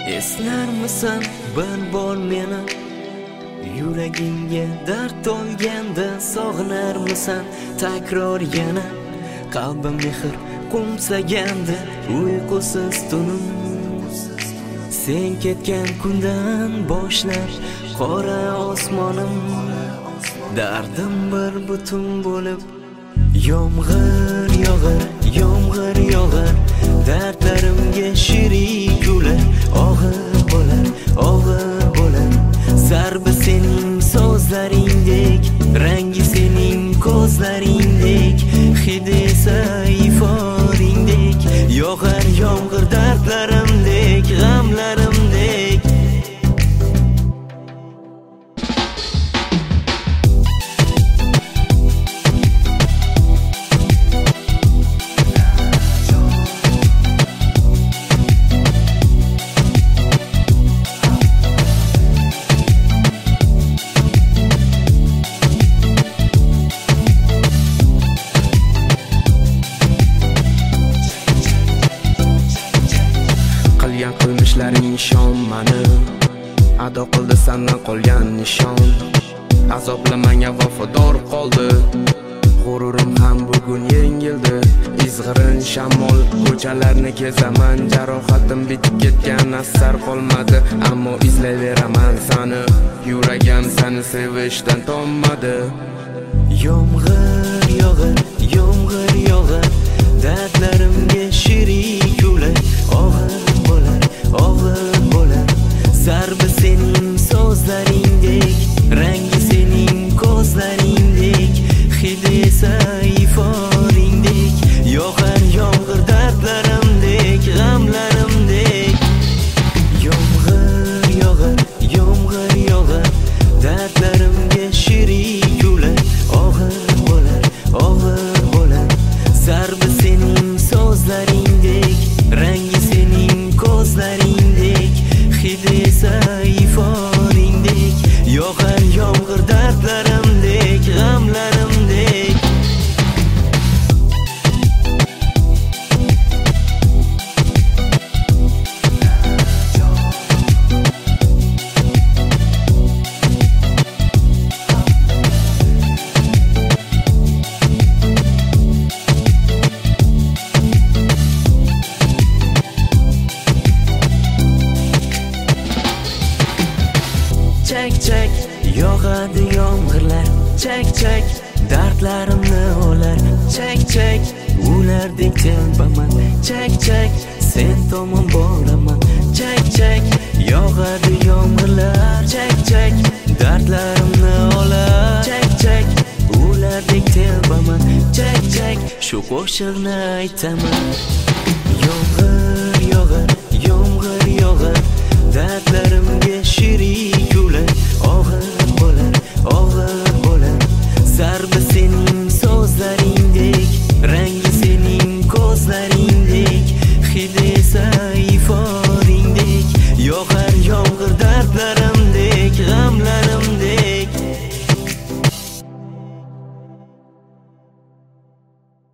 Eslarmisan bir bor meni yuragimga dard to'lganda sog'inarmisan takror yana qalbim mehr qo'msaganda uyqusiz tunim sen ketgan kundan boshlab qora osmonim dardim bir butun bo'lib yomg'ir yog'ar dardlarimga sherik ular og'ir bo'lar zarbi sening so'zlaringdek rangi sening ko'zlaringdek hidi esa iforingdek yog'ar yomg'ir dardlarimdek g'amlarimdek qilmishlaring ishonmani ado qildi sandan qolgan nishon azoblamanga vafodor qoldi g'ururim ham bugun yengildi izg'irin shamol ko'chalarni kezaman jarohatim bitib ketgan asar qolmadi ammo izlayveraman sani yuragim seni sevishdan tonmadi yomg'ir yog'ar dardlarimga sherik ular og'ir bo'lar zarbi sening so'zlaringdek rangi sening ko'zlaringdek hidi esa iforingdek yog'ar yomg'ir dardlarimdek g'amlarimdek yomg'ir yog'ar dardlarimga sherik ular og'ir bo'lar zarbi sening so'zlaringdek rangi sening ko'zlaringdek hidi esa iforingdek yog'ar yomg'ir dardlarimdek g'amlarimdek chak yog'adi yomg'irlar chak dardlarimni olar chak ulardek telbaman chak sen tomon boraman chak yog'adi yomg'irlar chak dardlarimni olar chak ulardek telbaman chak shu qo'shiqni aytaman yomg'ir yog'ar dardlarimga sherik ular og'ir bo'lar zarbi sening